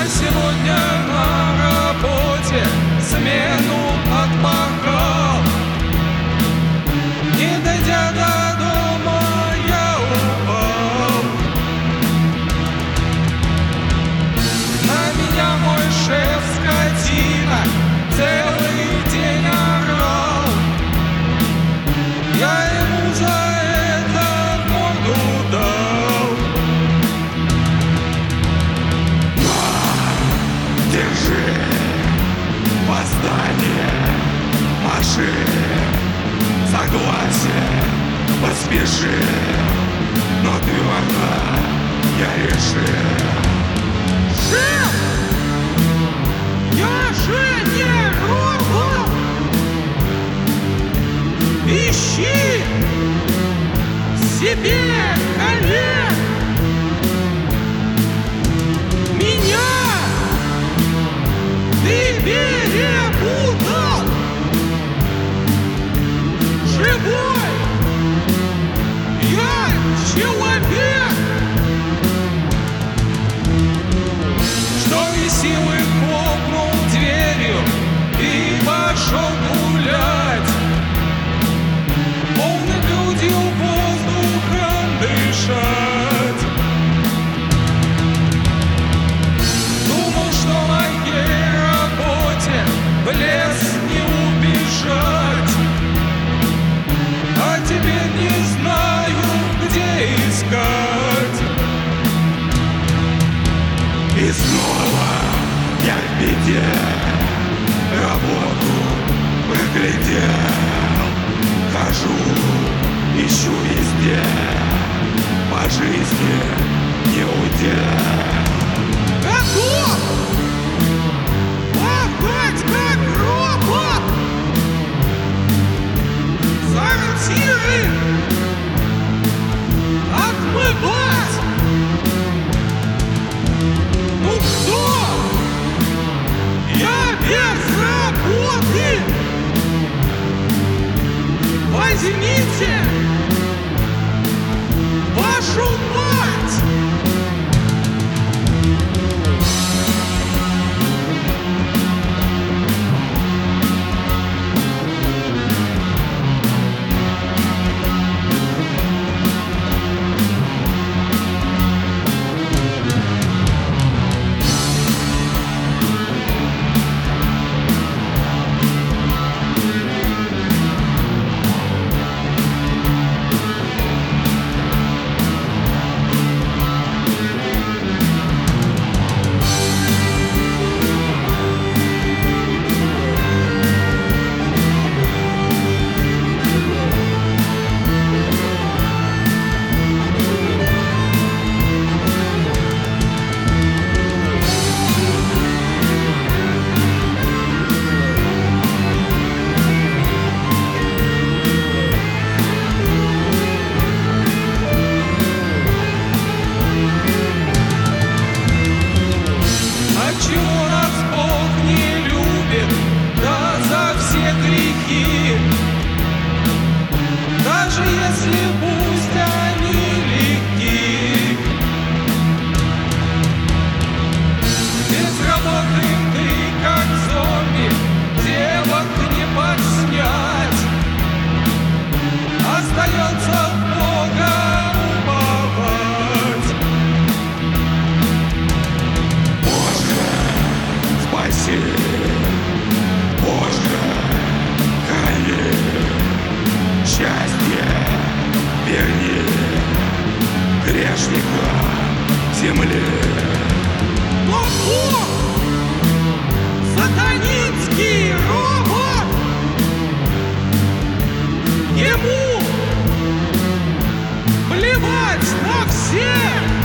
сегодня на работе смену отпахал. Не дойдя до дома, я упал. На меня мой шеф скотина целый день орал. Я ему за это в морду дал. На, держи, восстание машин. Согласен, поспеши, но твердо я решил. Шеф! Я же не робот! Ищи себе коллег! Меня ты перепутал! Живой! Я человек! Что из силы хлопнул дверью и пошел гулять, полной грудью воздухом дышать. Думал, что на моей работе в лес не убежать, а теперь не знаю, где искать. И снова я в беде, работу проглядел. Хожу, ищу везде, по жизни не удел. Готов! Пахать как робот! Сортиры отмывать! Ну кто? Я без работы! Возьмите вашу мать! Чего нас Бог не любит, да за все грехи, даже если пусть они легки. Безработным ты, как зомби, девок не подснять. Остается Бога уповать. Спаси, Боже, храни, счастье верни грешника земли. Но Бог, сатанинский робот, ему плевать на всех.